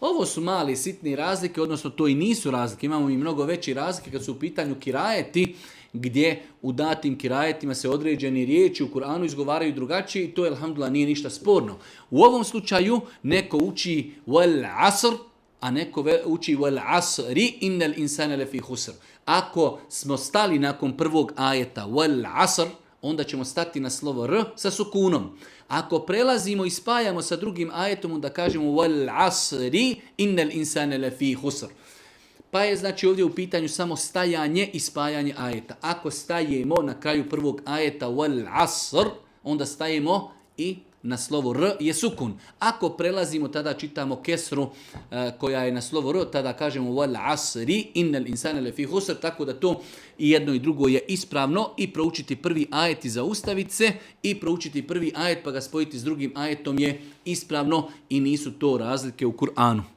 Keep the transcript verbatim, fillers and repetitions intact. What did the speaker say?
Ovo su mali sitni razlike, odnosno to i nisu razlike. Imamo i mnogo veći razlike kad su u pitanju kirajeti, gdje u datim kirajetima se određeni riječi u Kur'anu izgovaraju drugačije i to, alhamdulillah, nije ništa sporno. U ovom slučaju neko uči wal asr, a neko uči wal asri innal insana lafi khusr. Ako smo stali nakon prvog ajeta wal asr, onda ćemo stati na slovo r sa sukunom. Ako prelazimo i spajamo sa drugim ajetom, onda kažemo wal asri innal insana lafi khusr. Pa je znači ovdje u pitanju samo stajanje i spajanje ajeta. Ako stajemo na kraju prvog ajeta wal asr, onda stajemo i na slovo r je sukun. Ako prelazimo, tada čitamo kesru uh, koja je na slovo r, tada kažemo wal asri innal insana lafi khusr, tako da to i jedno i drugo je ispravno. I proučiti prvi ajet i zaustaviti se i proučiti prvi ajet pa ga spojiti s drugim ajetom je ispravno i nisu to razlike u Kur'anu.